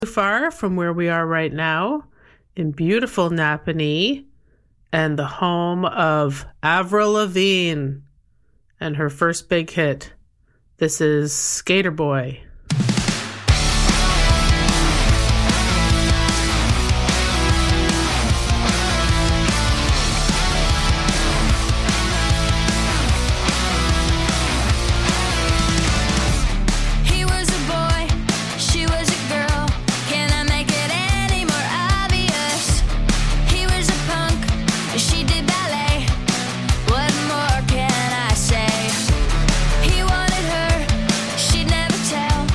Far from where we are right now in beautiful Napanee and the home of Avril Lavigne and her first big hit. This is Skater Boy. Tell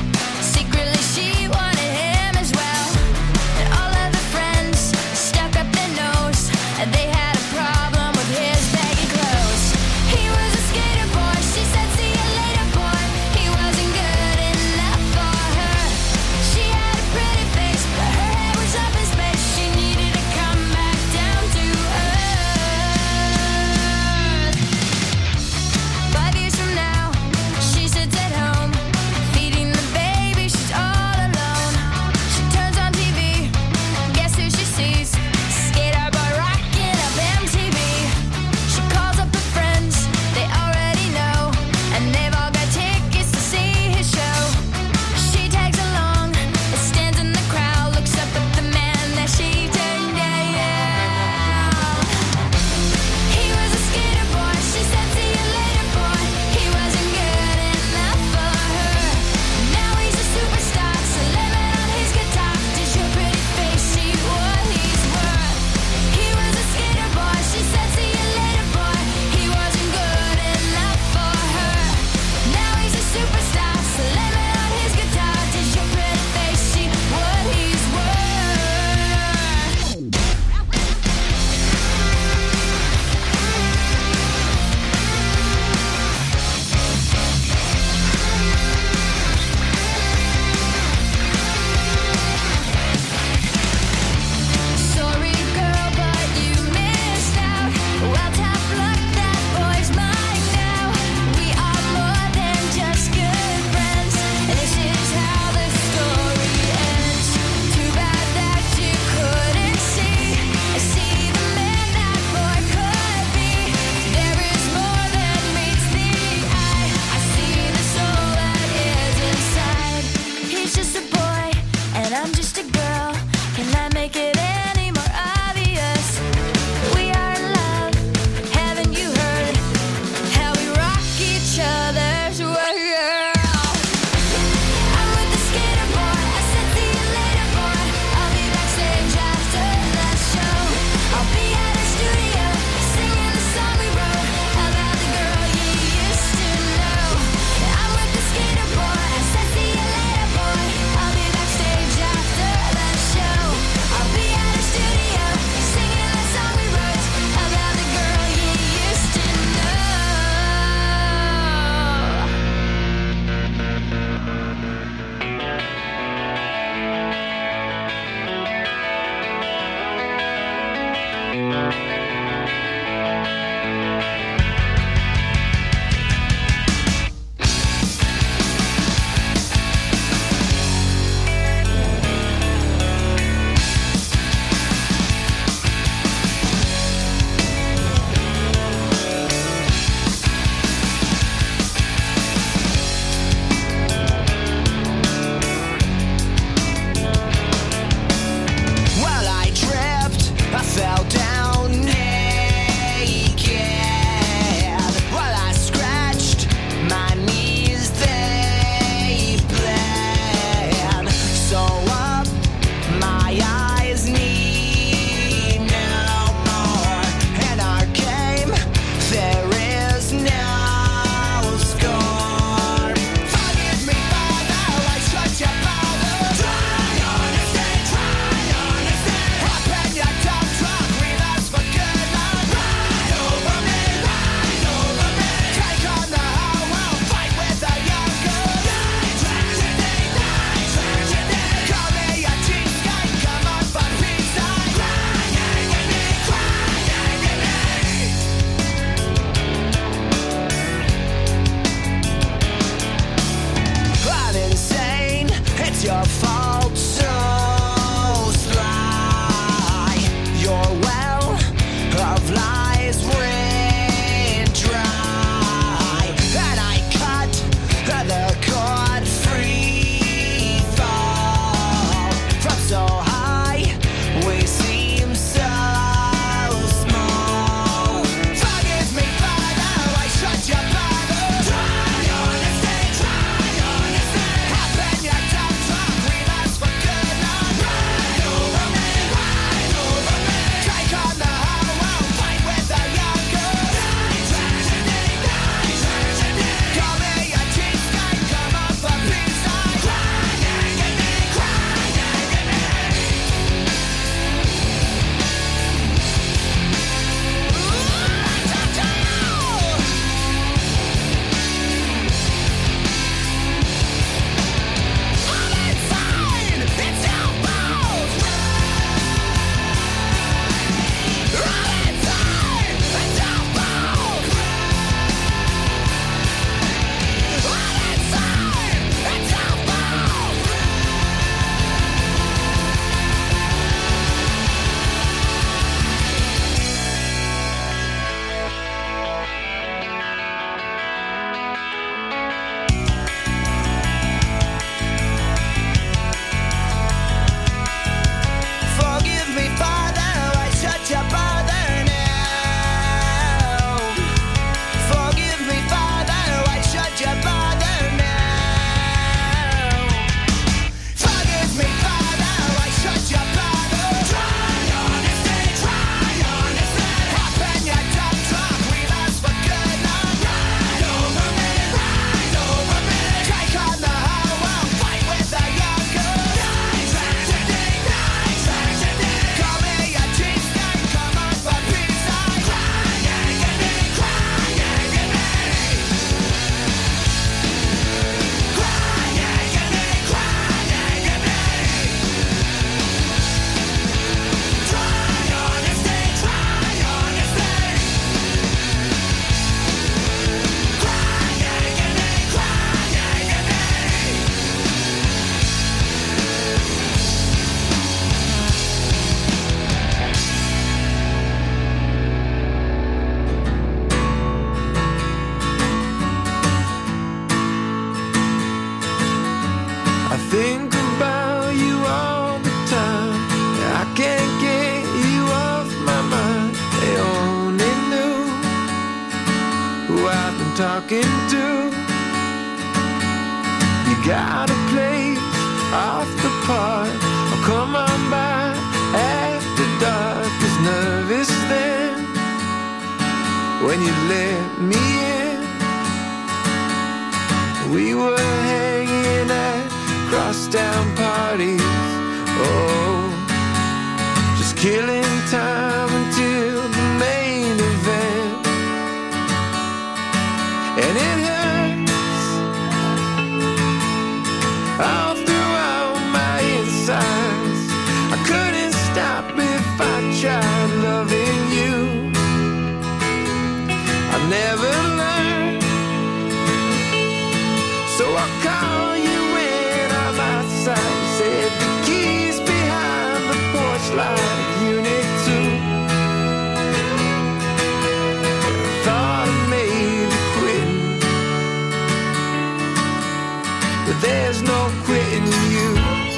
so high, we seem so small. Forgive me, Father, I shut your Bible. Try honesty, happen your dumb talk, we last for good long. Ride over me, take on the whole world, fight with the younger. Call me a cheapskate, come up for peace, I forgive me, Father, I shut your bother now. Forgive me, Father, I shut your bother now. Forgive me, Father, I shut your bother. Try honesty, happen your dumb talk, we last for good long. Ride over me, take on the whole world, fight with the younger. Call me a cheapskate, come on for peace, I I think about you all the time. I can't get you off my mind. They only knew who I've been talking to. You got a place off the park. I'll come on by after dark. Was nervous then when you let me in. We were hanging at crosstown parties, oh, just killing time until the main event. And it hurts all throughout my insides. I couldn't stop if I tried loving you. I never learned, so I call you when I'm outside. You said the keys behind the porch light, unit 2. I thought I maybe quitting, but there's no quitting you.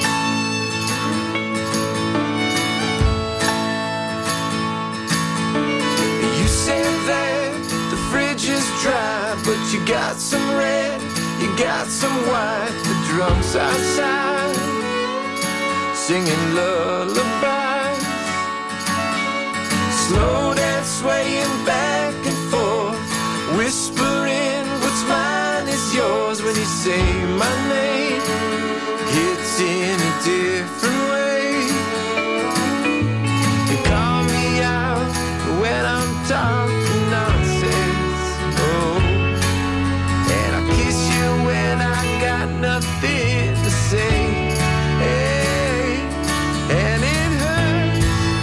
You said that the fridge is dry, but you got some red, you got some white. The drums outside singing lullabies, slow dance swaying back and forth, whispering what's mine is yours. When you say my name, it's in a different way. You call me out when I'm talking nonsense, oh, and I kiss you when I got nothing to say. Hey, and it hurts,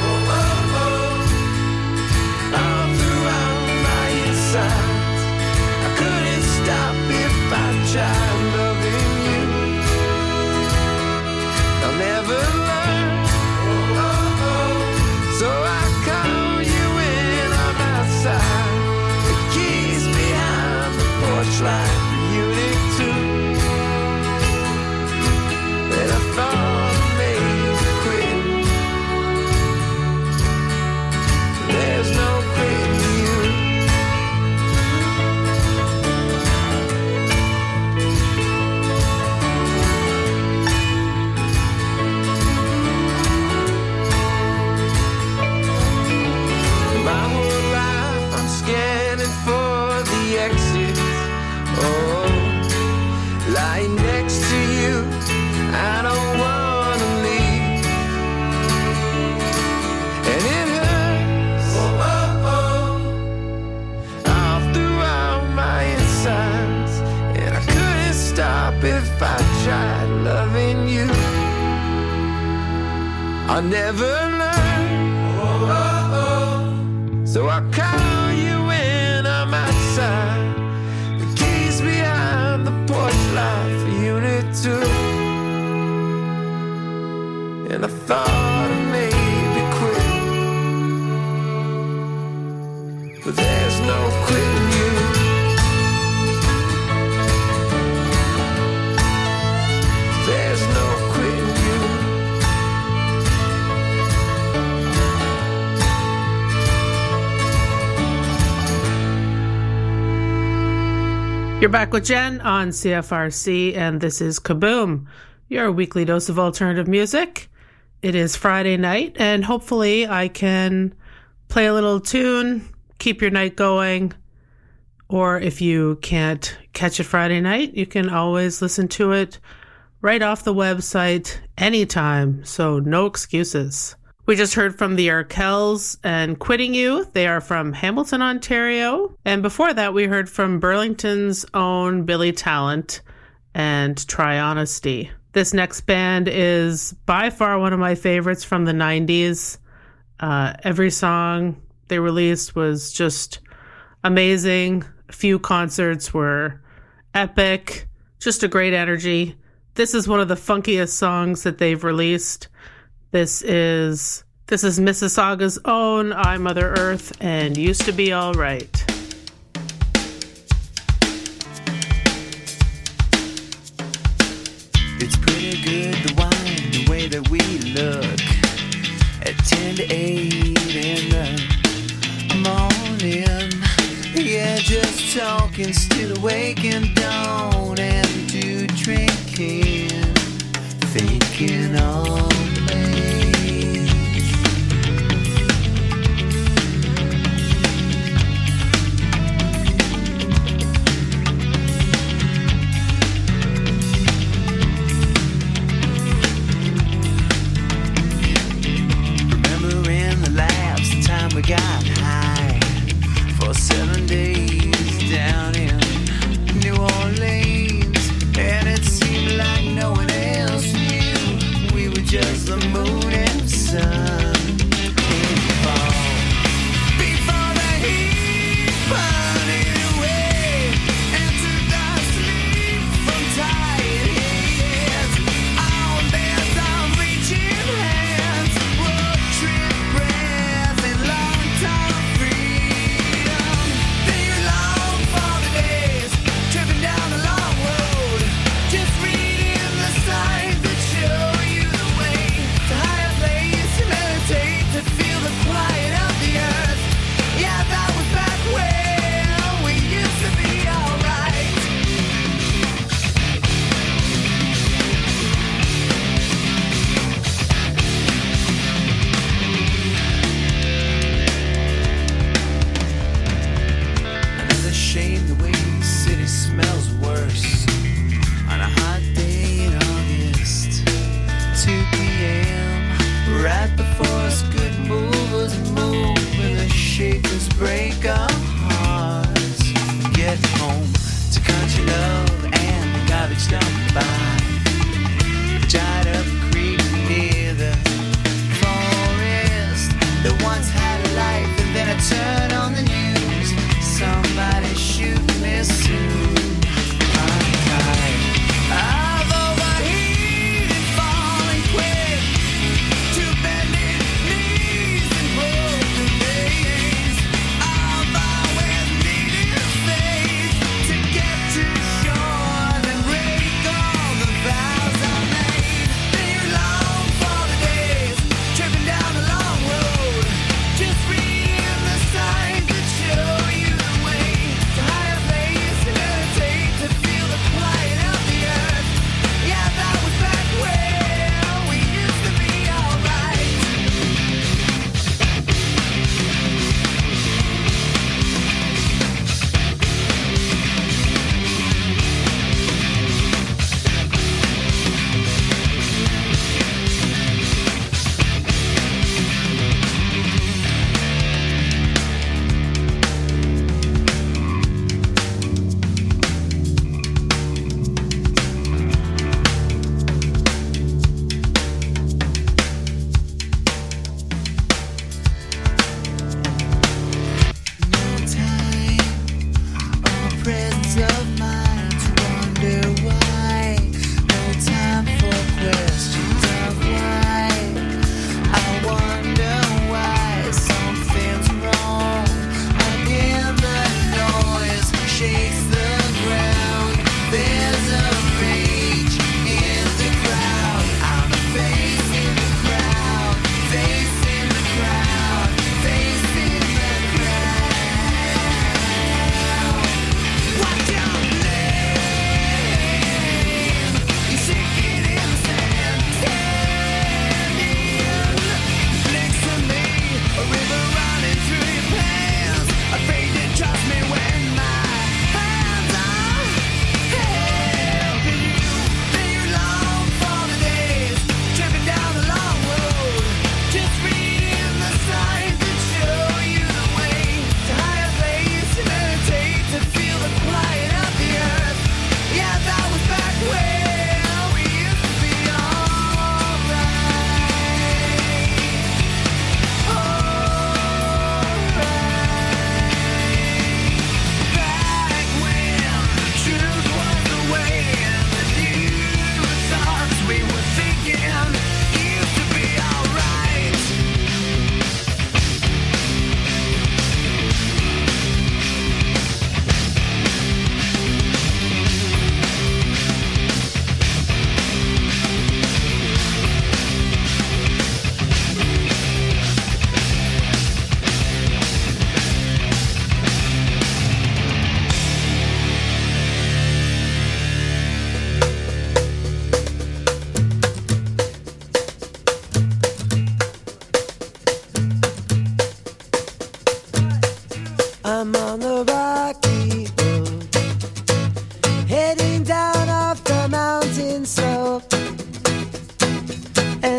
all throughout my insides. I couldn't stop if I tried loving you. I never learned. So I call you when I'm outside. The keys behind the porch light for Unit 2. And I thought I maybe quit, but there's no quitting you. There's no quitting you. You're back with Jen on CFRC, and this is Kaboom, your weekly dose of alternative music. It is Friday night, and hopefully I can play a little tune, keep your night going. Or if you can't catch it Friday night, you can always listen to it right off the website anytime, so no excuses. We just heard from the Arkells and Quitting You. They are from Hamilton, Ontario. And before that, we heard from Burlington's own Billy Talent and Try Honesty. This next band is by far one of my favorites from the 90s. Every song they released was just amazing. A few concerts were epic, just a great energy. This is one of the funkiest songs that they've released. This is Mississauga's own I, Mother Earth, and Used to Be All Right. It's pretty good, the wine, the way that we look at 10 to 8 in the morning. Yeah, just talking, still awake and don't and do drinking, thinking of me. Remembering the last time we got high for 7 days down in New Orleans, and it seemed like no one else knew. We were just the moon and sun in fall. Before the heat burned it away and took our sleep from tired heads. On beds of reaching hands, road trip breath and long time freedom. Then you long for the days, tripping down the long road, just reading the signs that show you the way to higher place, to meditate, to feel the quiet of the earth. Yeah, that was back when we used to be alright. Another shame the way the city smells worse on a hot day in August. 2 p.m. right before us good movers move and the shakers break our hearts. Get home to country love and the garbage dump by the dried up creek near the forest that once had a life, and then I turn on the news, somebody shooting me soon. I'm tired of overheated, falling quick to bending knees and broken days. I've always needed faith to get to shore and rake all the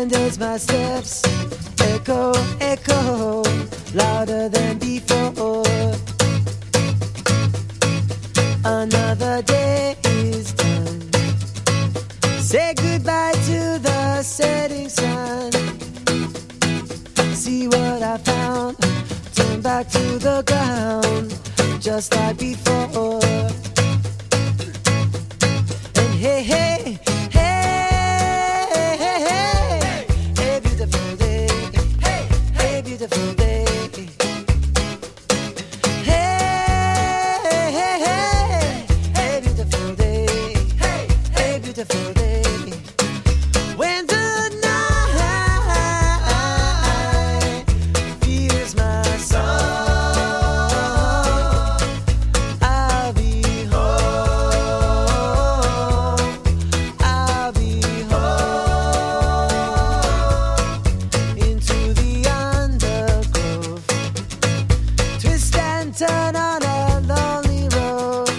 And as my steps echo, echo, louder than before, another day is done. Say goodbye to the setting sun. See what I found, turn back to the ground, just like before. And hey, hey, hey, hey, hey, hey, beautiful day, hey, hey, beautiful day. Hey, hey, hey, hey, beautiful day, hey, hey, beautiful day. When the night feels my soul, I'll be home, I'll be home, into the undergrowth, twist and turn on a lonely road.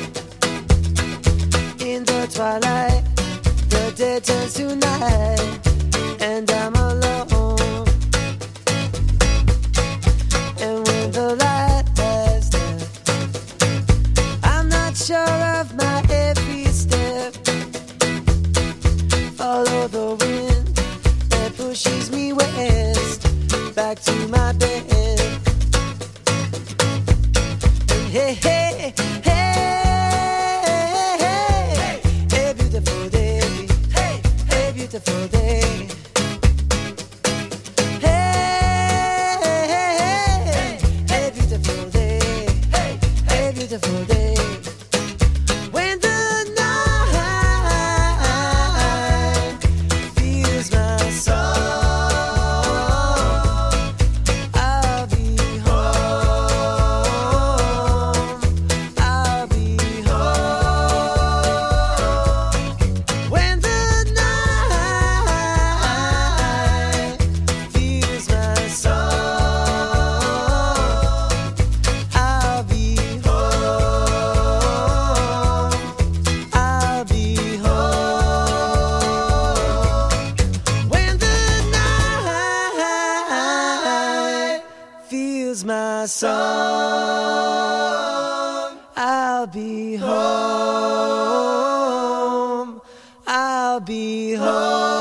In the twilight, the day turns to night, and I'm alone. And when the light has left, I'm not sure of my every step. Follow the wind that pushes me west, back to my bed. And hey, hey, hey, hey, hey, beautiful day, hey, hey, beautiful day. Hey, hey, hey, hey, beautiful day, hey, hey, beautiful day. When the night feels my soul, I'll be home, I'll be home. When the night feels my soul, I'll be home, I'll be home. When the night feels my soul, I'll be home, I'll be home.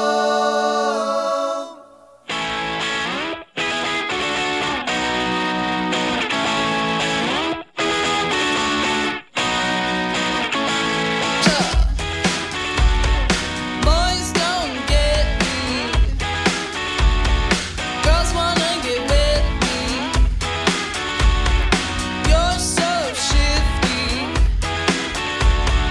Boys don't get me. Girls wanna get with me. You're so shifty.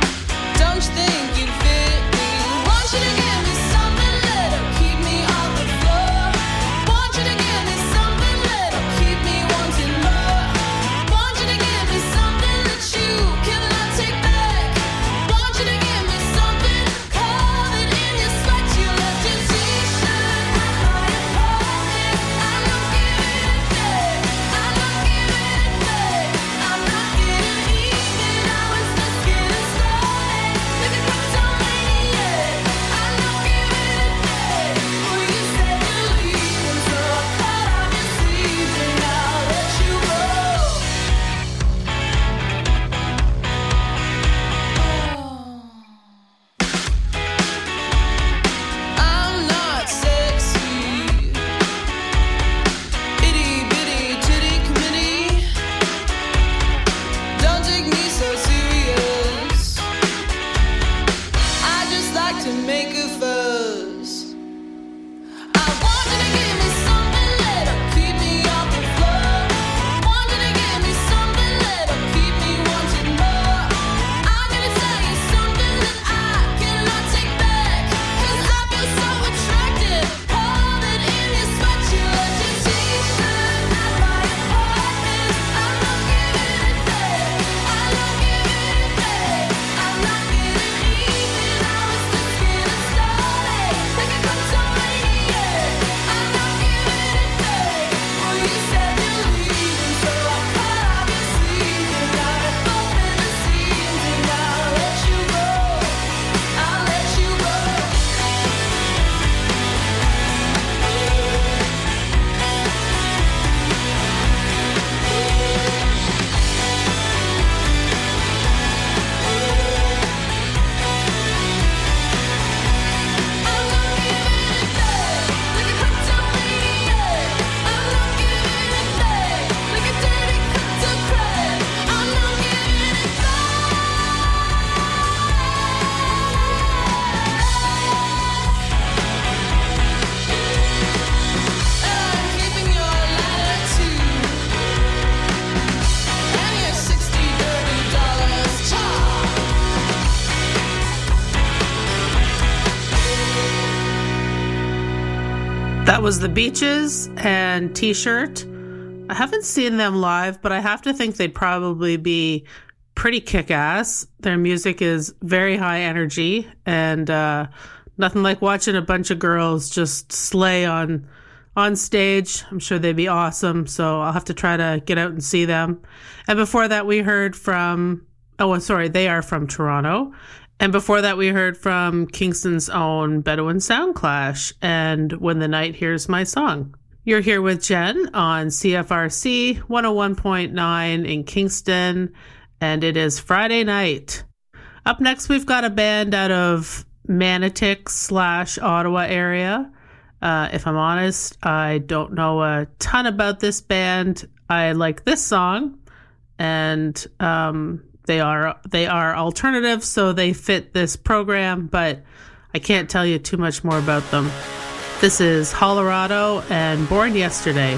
That was The Beaches and T-Shirt. I haven't seen them live, but I have to think they'd probably be pretty kick-ass. Their music is very high energy, and nothing like watching a bunch of girls just slay on stage. I'm sure they'd be awesome, so I'll have to try to get out and see them. And before that, we heard from... they are from Toronto. And before that, we heard from Kingston's own Bedouin Soundclash and When the Night Hears My Song. You're here with Jen on CFRC 101.9 in Kingston, and it is Friday night. Up next, we've got a band out of Manotick / Ottawa area. If I'm honest, I don't know a ton about this band. I like this song, and they are alternative, so they fit this program, but I can't tell you too much more about them. This is Hollerado and Born Yesterday.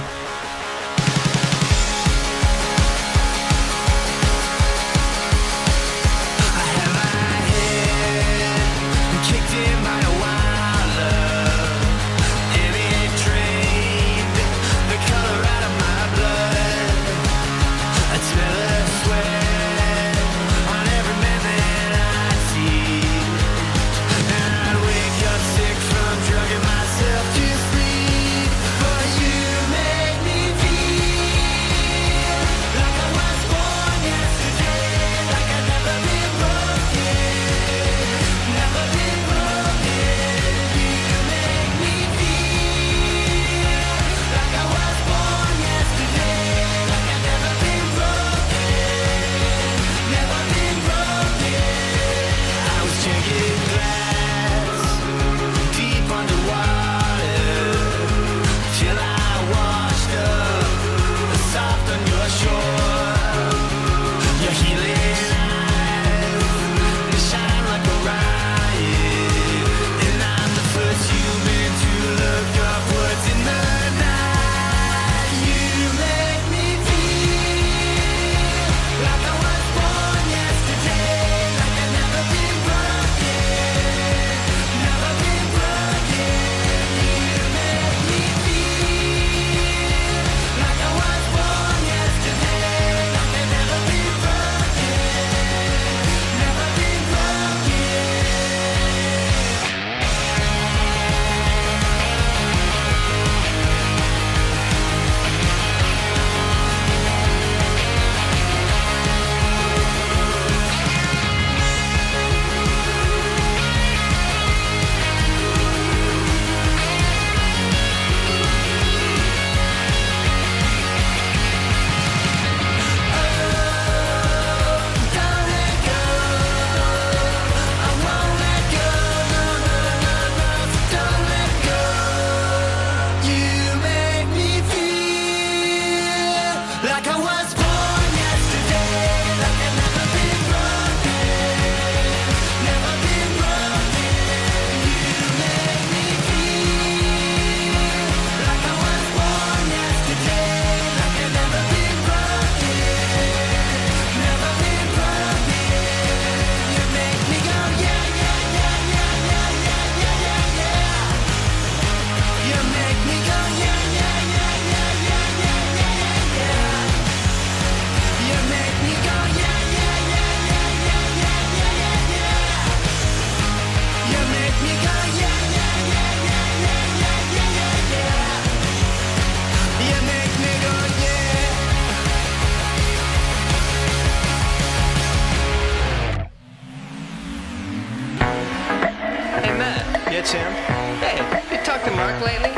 Sam? Hey, you talked to Mark lately?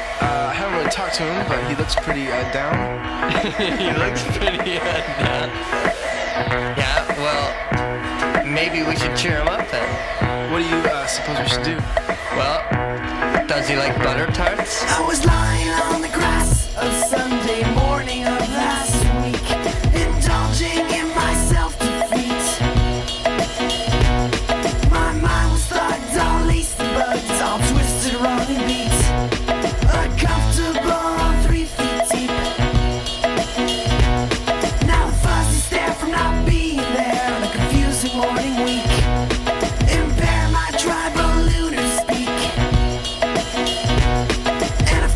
I haven't really talked to him, but he looks pretty down. He looks pretty down. Yeah, well, maybe we should cheer him up then. What do you suppose we should do? Well, does he like butter tarts? I was lying on the grass of Sunday morning of last week, indulging in my self-defeat. My mind was thugged, all laced and bugged, all twisted, wrong and beat. Uncomfortable, 3 feet deep. Now the fuzzy stare from not being there on a confusing morning week. Impair my tribal lunar speak. And I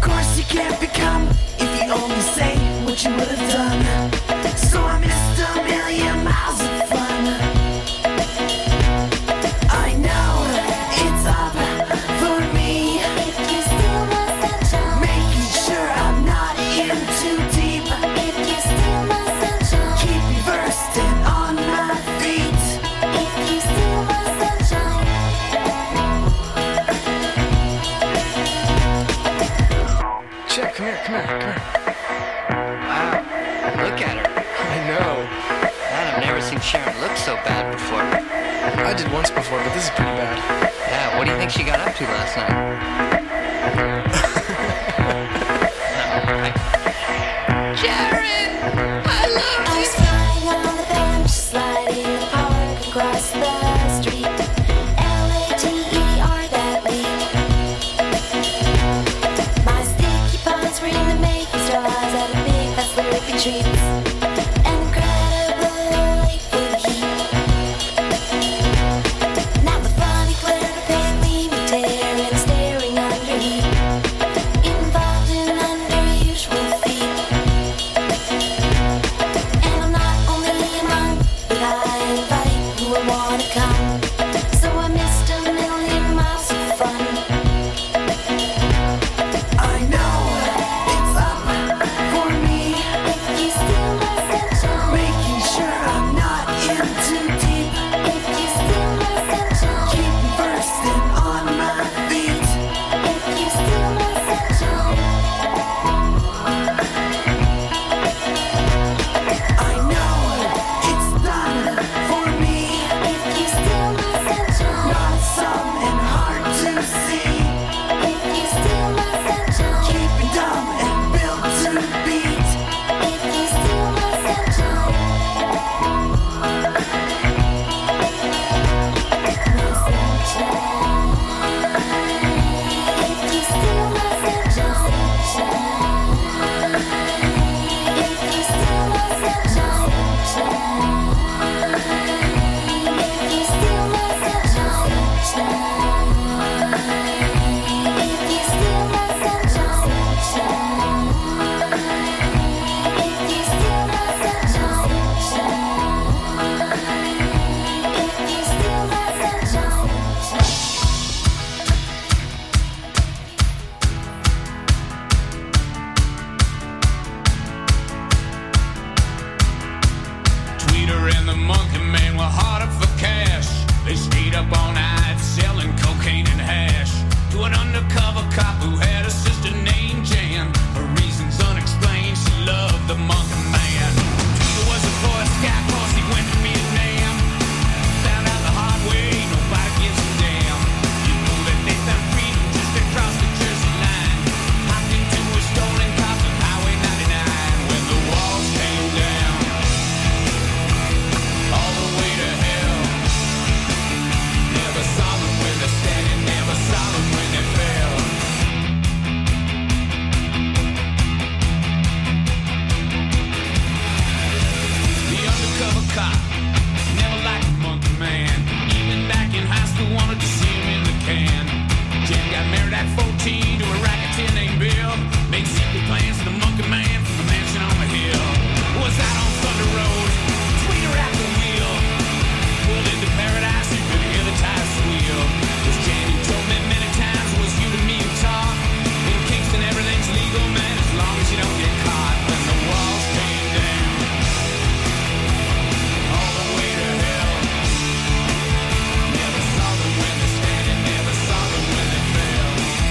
Jeff, come here. Wow. Look at her. I know. Man, I've never seen Sharon look so bad before. I did once before, but this is pretty bad. Yeah, what do you think she got up to last night? Sharon! I love I was flying on the bench, sliding the park across the street. Later that week. My sticky palms were in the making straws at a big fast slurpy treats. Incredibly full of heat. Now the funny glare of pale gleaming tear and staring under heat. Involved in unusual feet. And I'm not only a monk, but I invite who I wanna come. So I missed a million miles of fun. I know it's up for me, If you steal my sunshine, making sure I'm not in too deep, if you steal my sunshine, keep bursting on my feet. if you steal my sunshine, I know it's done for me, if you steal my sunshine, not some and hard to see, if you steal my sunshine, keeping dumb and built to beat. if you steal my sunshine, my sunshine, if you steal my sunshine, if you steal my sunshine, if you steal my sunshine, if you steal my sunshine, if you steal my sunshine, if you steal my sunshine. Tweeter and the Monkey Man were hard up for cash. They stayed up all night selling cocaine and hash to an undercover cop who had a sister named Jan. For reasons unexplained, she loved the Monkey Man. Tweeter was a Boy Scout 'cause he went to Vietnam. Found out the hard way, nobody gives a damn. You know that they found freedom just across the Jersey line. Hopped into a stolen cop on Highway 99 when the walls came down. All the way to hell. Never saw them when they're standing, never saw them when they fell. The undercover cop never liked the Monkey Man. Even back in high school, wanted to see him in the can. Jen got married at 14 to a racketeer named Bill. Made secret plans for the Monkey Man from the mansion on the hill. Was out on Thunder Road, Tweeter at the wheel. Pulled into paradise, you could hear the tires squeal. Was Jan who told me many times it was you to me who talk. In Kingston, everything's legal, man, as long as you don't get caught. When the walls came down, all the way to hell. Never saw them when they're standing, never saw them when they fell.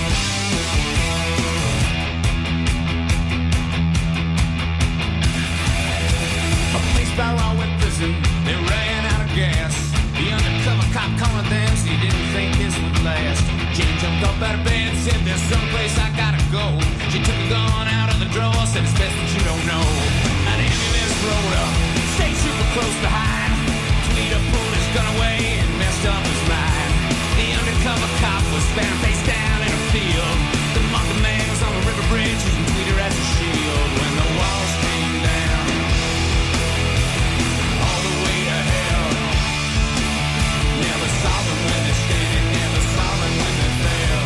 A police by Rahway prison, they ran out of gas. The undercover cop calling them, so he didn't think this would last. Jane jumped up out of bed, said there's someplace I gotta go. She took a gun out of the drawer, said it's best that you don't know. An ambulance rolled up, stayed super close behind. Tweeter pulled his gun away and messed up his mind. The undercover cop was found face down in a field. The Monkey Man was on the river bridge using Tweeter as a shield. When the walls came down, all the way to hell. Never saw them when they're standing, never saw them when they fell.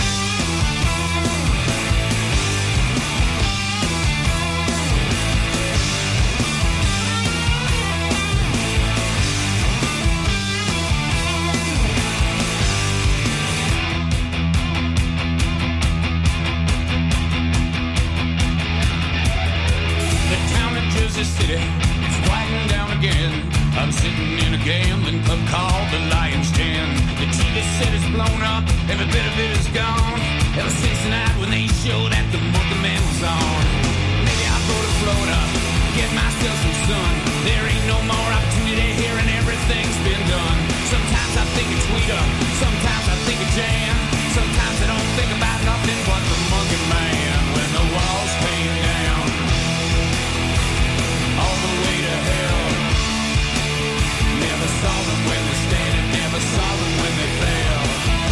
The town of Jersey City is quieting down again. I'm sitting in a gambling club called the Lion's Den. The TV set is blown up, every bit of it is gone. Ever since the night when they showed at the Monkey Man sun. There ain't no more opportunity here and everything's been done. Sometimes I think it's Tweeter, sometimes I think it's Jan. Sometimes I don't think about nothing but the Monkey Man. When the walls came down, all the way to hell. Never saw them when they standing, never saw them when they fell.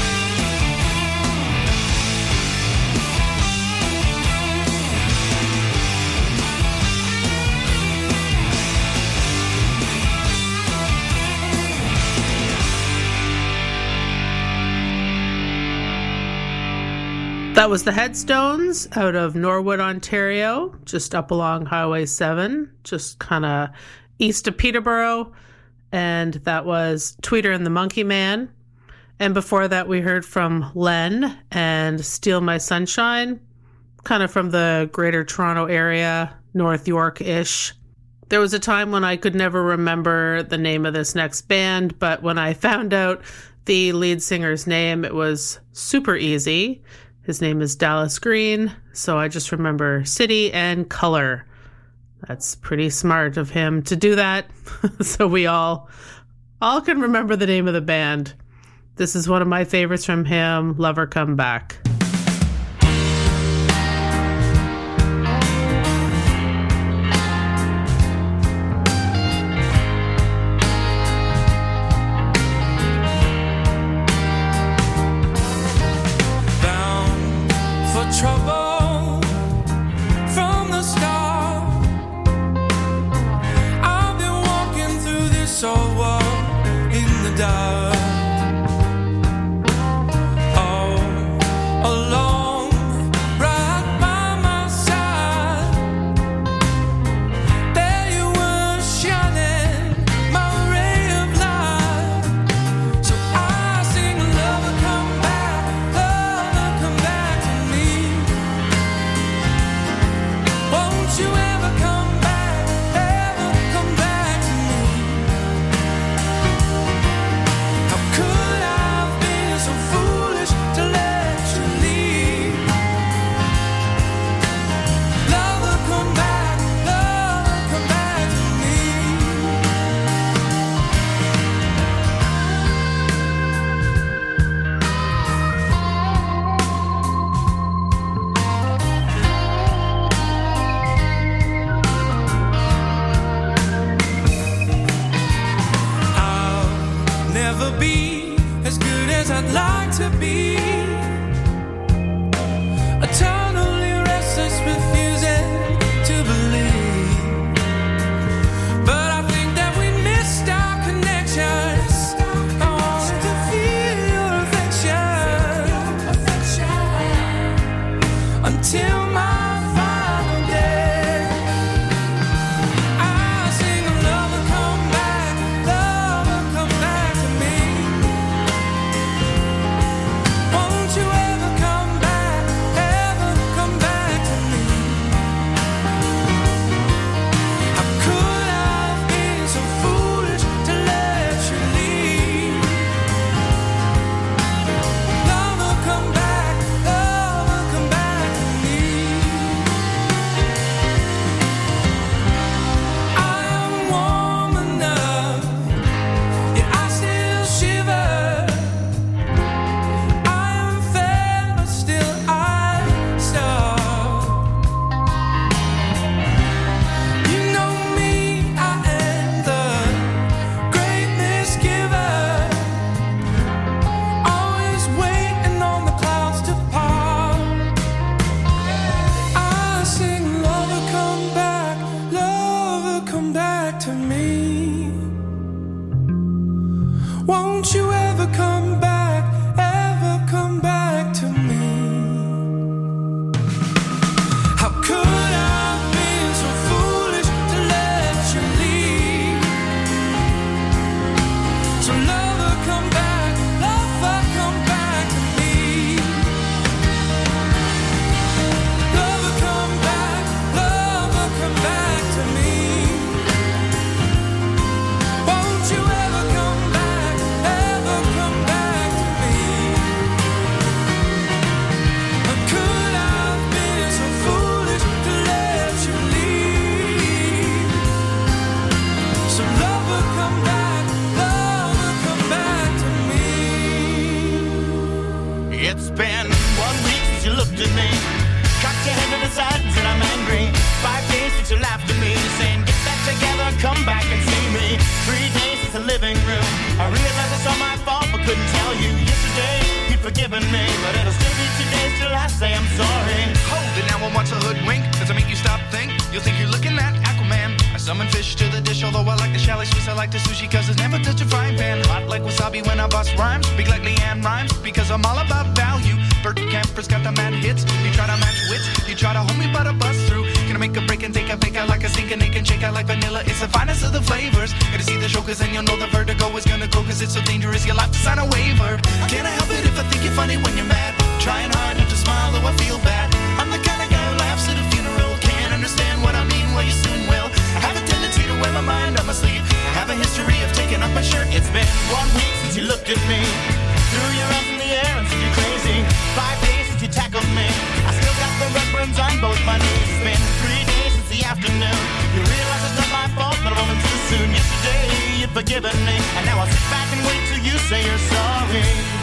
That was the Headstones out of Norwood, Ontario, just up along Highway 7, just kind of east of Peterborough. And that was Tweeter and the Monkey Man. And before that, we heard from Len and Steal My Sunshine, kind of from the Greater Toronto area, North York-ish. There was a time when I could never remember the name of this next band, but when I found out the lead singer's name, it was super easy. His name is Dallas Green, so I just remember City and Color. That's pretty smart of him to do that, so we all can remember the name of the band. This is one of my favorites from him, Lover Come Back. Trouble from the start. I've been walking through this old wall in the dark. All come back and see me. 3 days since the living room. I realized it's all my fault, but couldn't tell you. Yesterday, you'd forgiven me, but it'll still be 2 days till I say I'm sorry. Hold it, now I want to hoodwink. Does it make you stop, think? You'll think you're looking at Aquaman. I summon fish to the dish, although I like the chalet Swiss, I like the sushi, cause it's never touch a frying pan. Hot like wasabi when I bust rhymes. Speak like Leanne rhymes, because I'm all about value. Bert Camper's got the mad hits. You try to match wits, you try to hold me but I bust through. Can I make a break and take a fake out like a sink and and shake out like vanilla? It's the finest of the flavors. Gotta see the show cause then you'll know the vertigo is gonna go, cause it's so dangerous you'll have to sign a waiver. Can't I help it if I think you're funny when you're mad? Trying hard not to smile though I feel bad. I'm the kind of guy who laughs at a funeral. Can't understand what I mean, well you soon will. I have a tendency to wear my mind on my sleeve. I have a history of taking off my shirt. It's been 1 week since you looked at me. Threw your arms in the air and said you're crazy. 5 days since you tackled me. I still got the red burns on both my knees. It's been 3 days since the afternoon. You realize it's not my fault, but I'm only too soon. Yesterday you'd forgiven me, and now I'll sit back and wait till you say you're sorry.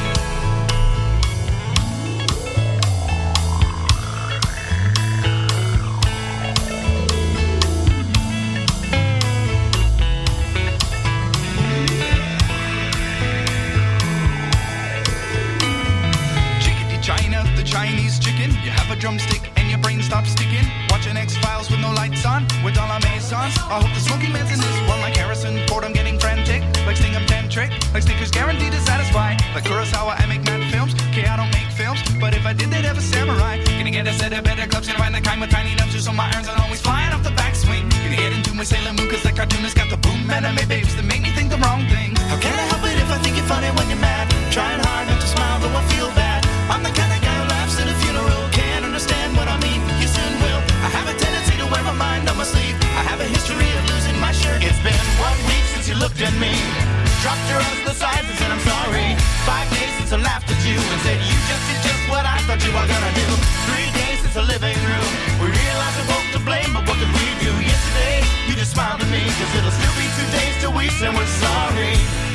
Chinese chicken, you have a drumstick and your brain stops sticking. Watching X-Files with no lights on, with all our maisons. I hope the smoky man's in this one like Harrison Ford. I'm getting frantic, like Sting, I'm tantric, like Snickers guaranteed to satisfy. Like Kurosawa, I make mad films. Okay, I don't make films, but if I did, they'd have a samurai. Gonna get a set of better clubs, gonna find the kind with tiny nubs, so my irons are always flying off the backswing. Gonna get into my Sailor Moon, cause the cartoonist got the boom anime babes that make me think the wrong thing. How can I help it if I think you're funny when you're mad? Trying hard not to smile, though I feel bad. I'm the kind of guy who laughs at a funeral. Can't understand what I mean, you soon will. I have a tendency to wear my mind on my sleeve. I have a history of losing my shirt. It's been 1 week since you looked at me. Dropped your arms to the sides and said I'm sorry. 5 days since I laughed at you and said you just did just what I thought you were gonna do. 3 days since the living room. We realized we're both to blame, but what could we do? Yesterday, you just smiled at me, cause it'll still be 2 days till we say we're sorry.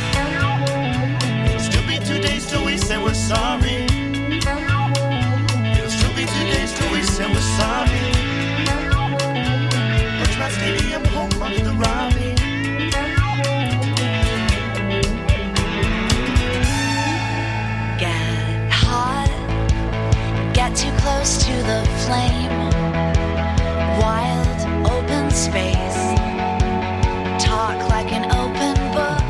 It'll still be 2 days till we say we're sorry. It'll still be 2 days till we say we're sorry. Richmond Stadium, home of the Robbie. Get hot, get too close to the flame. Wild, open space. Talk like an open book.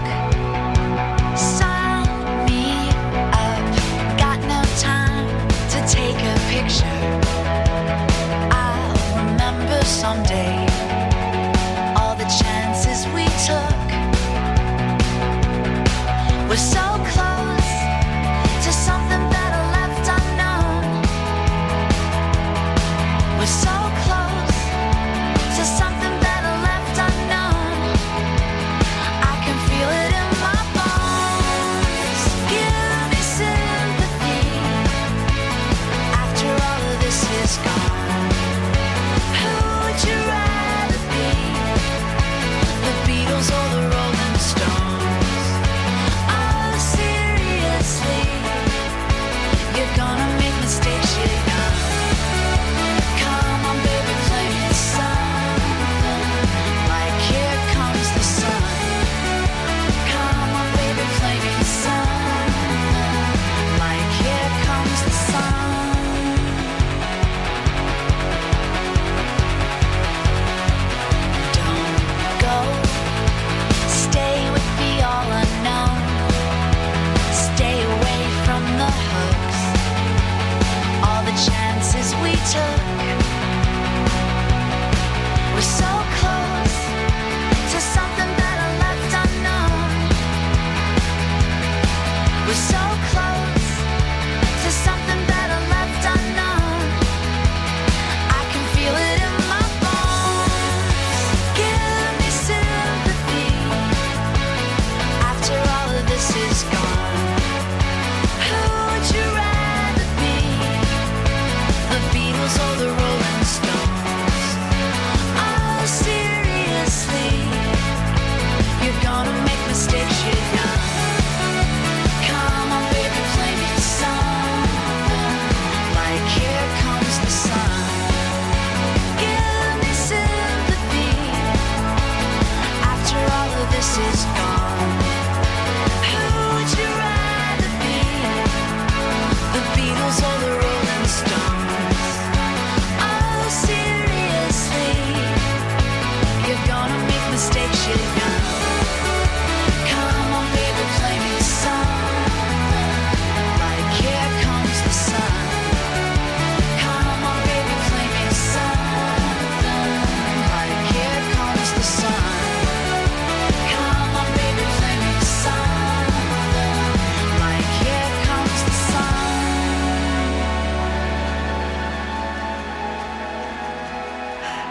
Sign me up. Got no time to take a picture. I'll remember someday all the chances we took. We're so close to something better left unknown. We're so close to something better left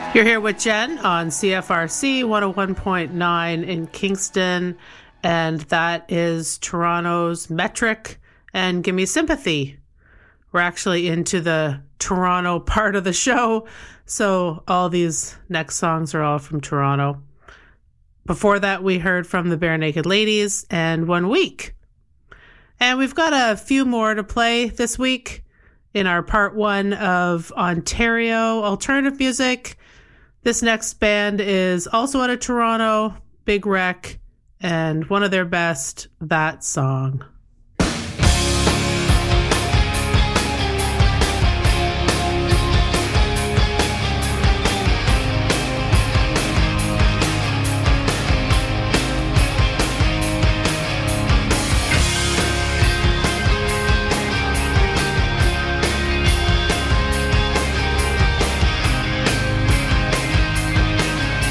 You're here with Jen on CFRC 101.9 in Kingston, and that is Toronto's Metric and Gimme Sympathy. We're actually into the Toronto part of the show, so all these next songs are all from Toronto. Before that, we heard from the Bare Naked Ladies and 1 Week. And we've got a few more to play this week in our part 1 of Ontario alternative music. This next band is also out of Toronto, Big Wreck, and one of their best, That Song.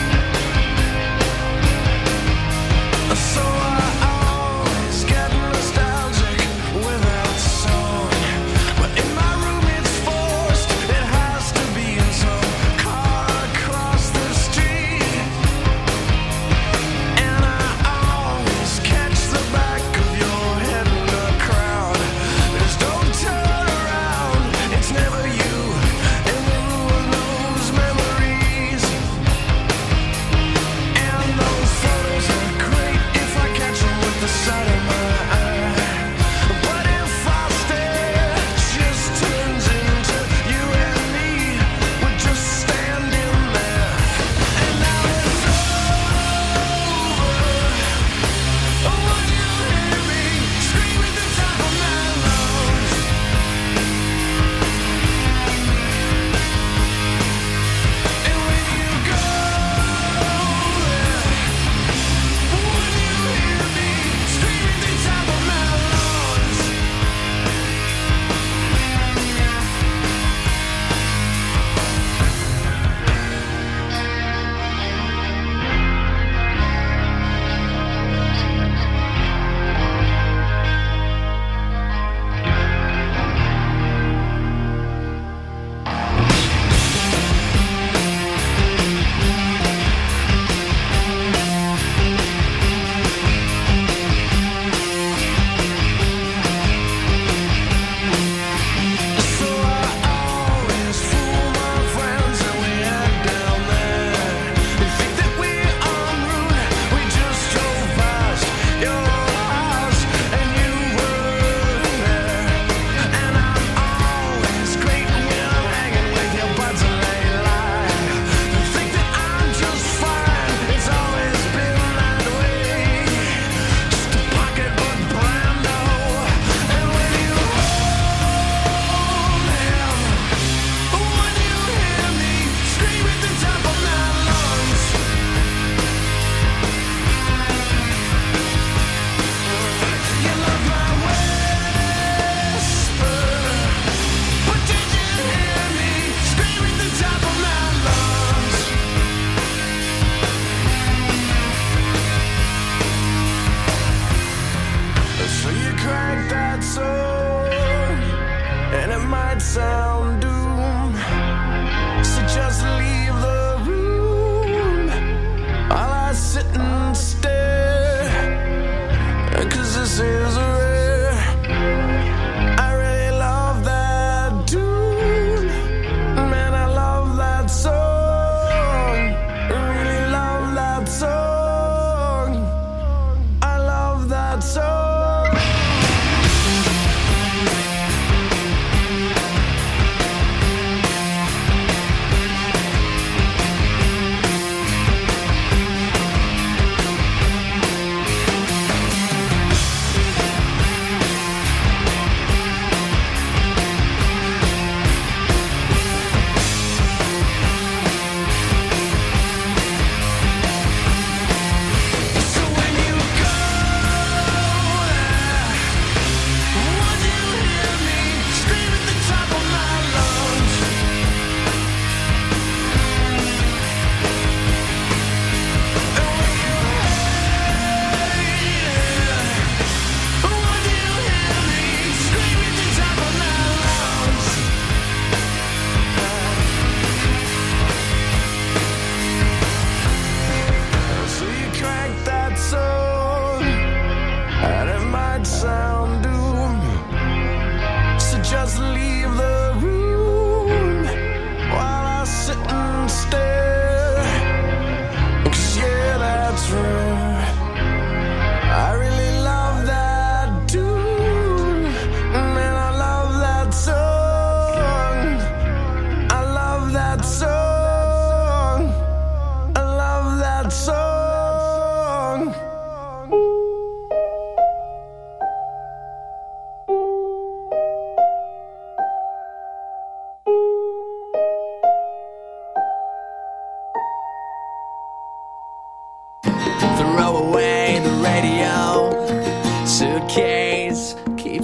So I always get messed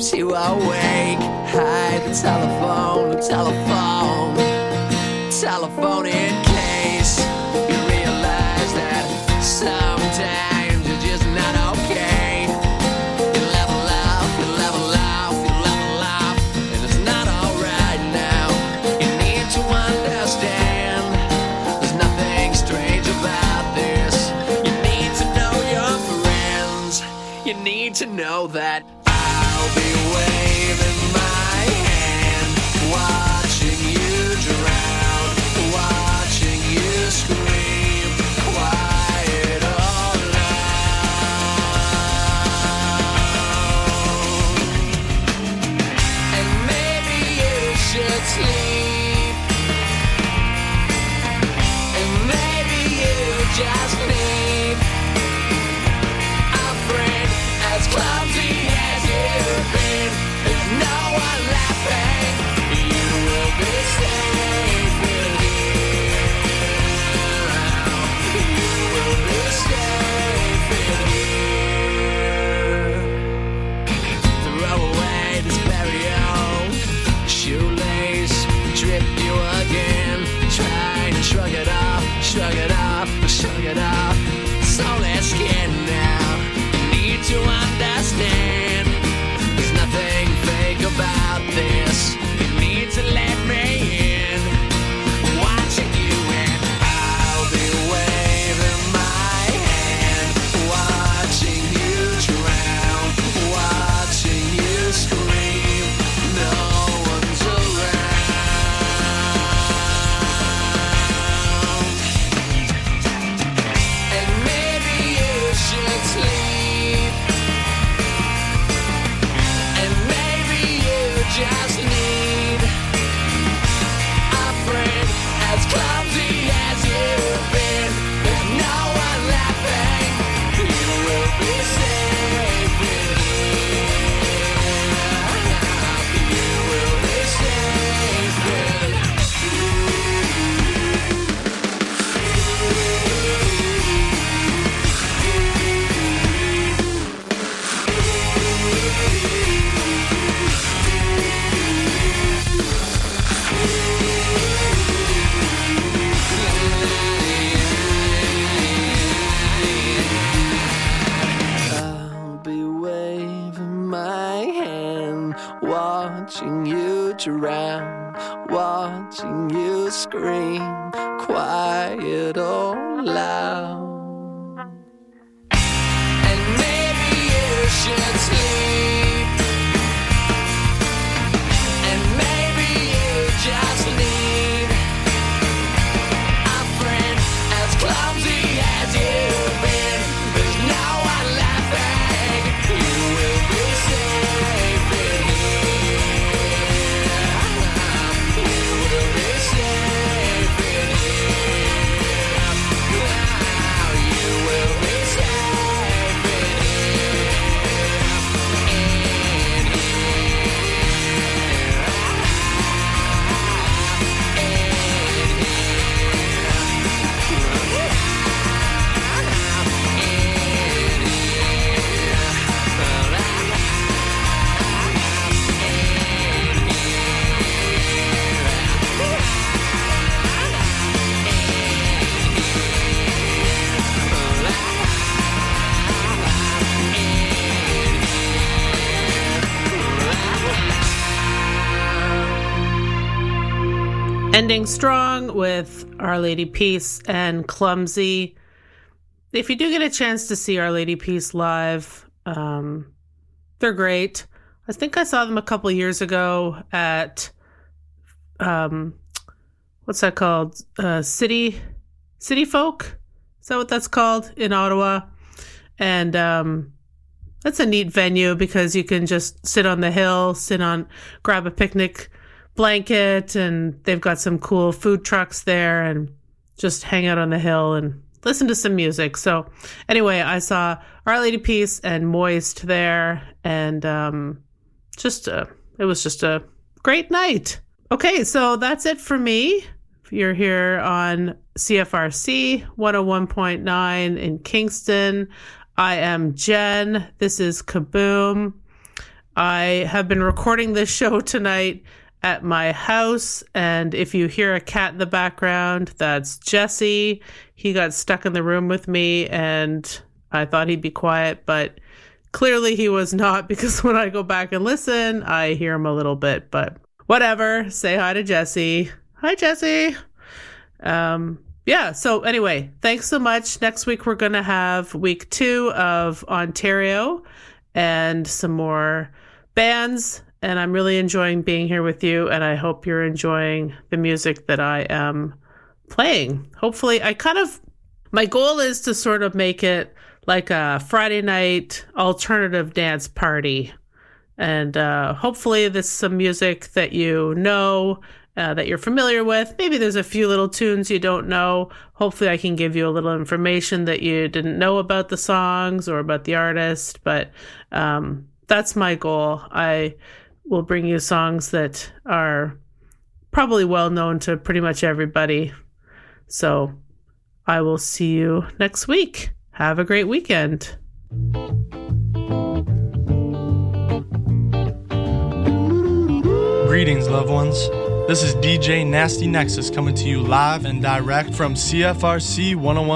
keeps you awake. Hide the telephone in case you realize that sometimes you're just not okay. You level up, and it's not alright now. You need to understand there's nothing strange about this. You need to know your friends. You need to know that I'll be waving my hand, watching you drown, watching you scream, quiet all alone. And maybe you should sleep, and maybe you just need a friend as clumsy as you've been. There's no one laughing. You will be safe in here. You will be safe in here. Throw away this burial shoelace, tripped you again. Trying to shrug it off, shrug it off, shrug it off. It's only skin now. You need to understand there's nothing fake about this. You need to let me in. Watching you and I'll be waving my hand, watching you drown, watching you scream. No one's around. And maybe you should sleep, and maybe you just need a friend as clumsy as you've been. There's no one laughing. You will be safe in here. You will be safe in I'll be waving my hand, watching you drown, watching you scream, quiet or loud. And maybe you should sleep, and maybe you just need a friend as clumsy as you've been. There's no one laughing. You will be safe in here. You will be safe in here. You will be safe in Ending strong with Our Lady Peace and Clumsy. If you do get a chance to see Our Lady Peace live, they're great. I think I saw them a couple years ago at, what's that called? City Folk? Is that what that's called? In Ottawa. And that's a neat venue because you can just sit on the hill, grab a picnic blanket, and they've got some cool food trucks there, and just hang out on the hill and listen to some music. So anyway, I saw Our Lady Peace and Moist there, and it was just a great night. Okay, so that's it for me. You're here on CFRC 101.9 in Kingston. I am Jen. This is Kaboom. I have been recording this show tonight at my house, and if you hear a cat in the background, that's Jesse. He got stuck in the room with me, and I thought he'd be quiet, but clearly he was not, because when I go back and listen, I hear him a little bit, but whatever. Say hi to Jesse. Hi, Jesse. Yeah, so anyway, thanks so much. Next week, we're going to have week 2 of Ontario and some more bands, and I'm really enjoying being here with you, and I hope you're enjoying the music that I am playing. Hopefully, my goal is to sort of make it like a Friday night alternative dance party, and hopefully this is some music that you know, that you're familiar with. Maybe there's a few little tunes you don't know. Hopefully I can give you a little information that you didn't know about the songs or about the artist, but that's my goal. I will bring you songs that are probably well known to pretty much everybody. So I will see you next week. Have a great weekend. Greetings, loved ones. This is DJ Nasty Nexus coming to you live and direct from CFRC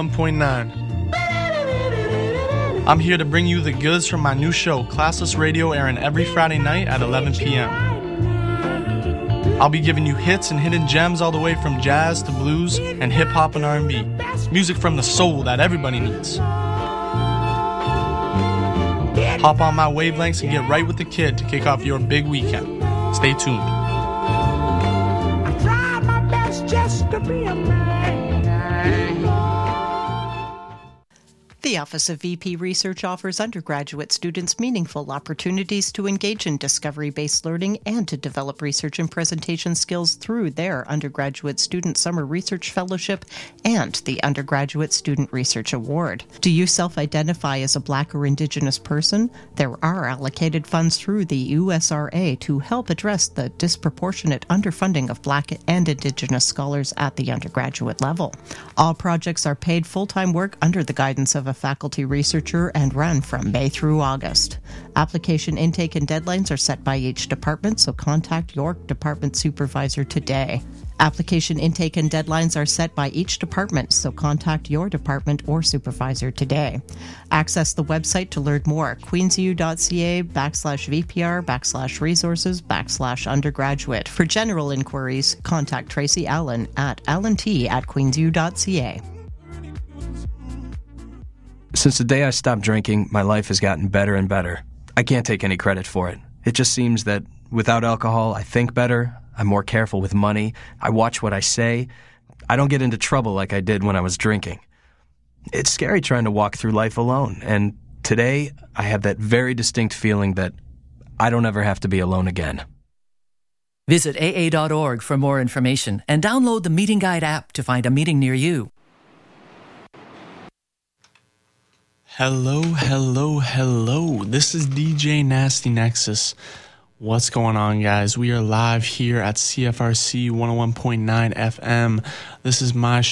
101.9. I'm here to bring you the goods from my new show, Classless Radio, airing every Friday night at 11 p.m. I'll be giving you hits and hidden gems all the way from jazz to blues and hip-hop and R&B. Music from the soul that everybody needs. Hop on my wavelengths and get right with the kid to kick off your big weekend. Stay tuned. Just to be a man. The Office of VP Research offers undergraduate students meaningful opportunities to engage in discovery-based learning and to develop research and presentation skills through their Undergraduate Student Summer Research Fellowship and the Undergraduate Student Research Award. Do you self-identify as a Black or Indigenous person? There are allocated funds through the USRA to help address the disproportionate underfunding of Black and Indigenous scholars at the undergraduate level. All projects are paid full-time work under the guidance of a faculty researcher and run from May through August. Application intake and deadlines are set by each department, so contact your department supervisor today. Application intake and deadlines are set by each department, so contact your department or supervisor today. Access the website to learn more, queensu.ca/VPR/resources/undergraduate. For general inquiries, contact Tracy Allen at allent@queensu.ca. Since the day I stopped drinking, my life has gotten better and better. I can't take any credit for it. It just seems that without alcohol, I think better, I'm more careful with money, I watch what I say, I don't get into trouble like I did when I was drinking. It's scary trying to walk through life alone, and today I have that very distinct feeling that I don't ever have to be alone again. Visit AA.org for more information and download the Meeting Guide app to find a meeting near you. Hello, hello, hello. This is DJ Nasty Nexus. What's going on, guys? We are live here at CFRC 101.9 FM. This is my